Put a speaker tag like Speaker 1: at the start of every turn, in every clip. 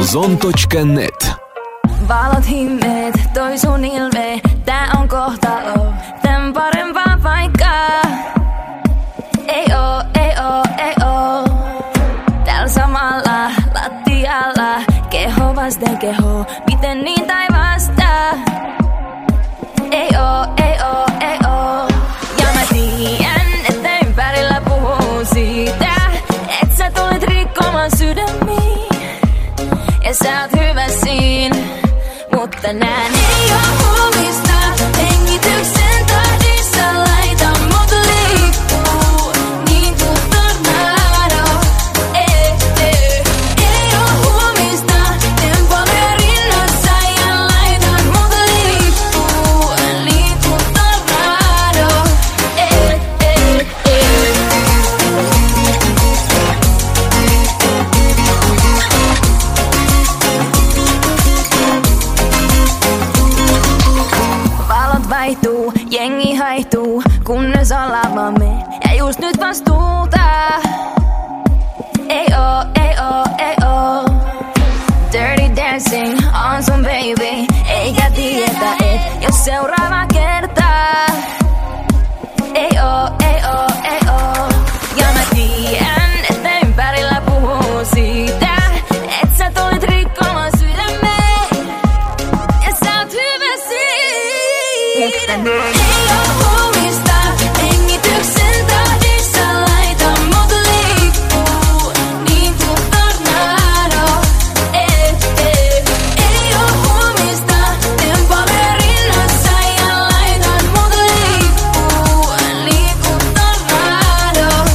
Speaker 1: Topmuzon.net.
Speaker 2: Valot himmeet, toi sun ilme, tää on kohtalo, tän parempaa paikkaa. Ei oo, täällä samalla lattialla, keho vasten keho, miten niin tai vastaa. Ei oo, ja mä tiedän, että ympärillä puhuu siitä, et sä tulet rikkomaan sydämiin, ja sä oot hyvä siinä. Mutta nää ei oo huumista, hengityksen tahdissa laita mut liikkuu, niin kuin tornado. Ei oo huumista, tempoilee rinnassa ja laitan mut liikkuu, niin kuin tornado. Vaihtuu, jengi haihtuu, kunnes ollaan vaan me. Ja just nyt vastuuta. Ei oo. Dirty dancing on sun baby. Eikä tiedetä, et jos seuraava kertaa. Ei oo. Ja mä tiedän, että ympärillä puhuu siitä, et sä tulit rikkomaan sydämeen. Ja sä oot hyvä siinä. Ei oo huumista, hengityksen tahdissa laita mut liikkuu, niin kuin tornado. Ei oo huumista, tempoilee rinnassa ja laitan mut liikkuu, niin kuin tornado.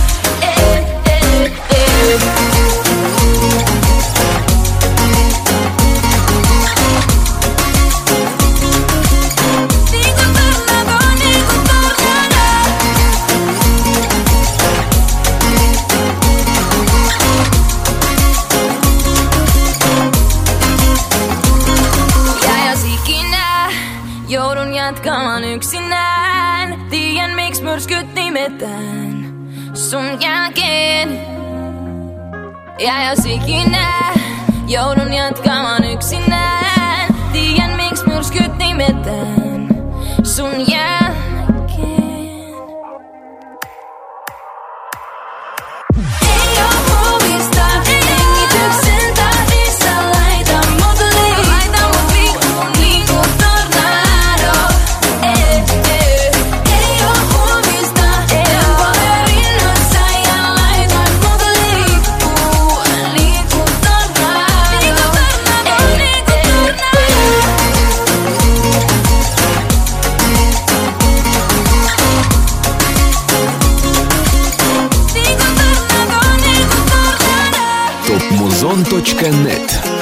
Speaker 2: Joudun jatkamaan yksinään. Tiedän miksi myrskyt nimetään sun jälkeen. Ja jos ikinä joudun jatkamaan yksinään. Tiedän miksi myrskyt nimetään sun jälkeen. Ei oo huumista, hengityksen tahdissa laita mut liikkuu, niin kuin tornado. Ei oo huumista, tempoilee rinnassa ja laitan mut liikkuu, niin kuin tornado. Niin kuin
Speaker 1: Topmuzon.net.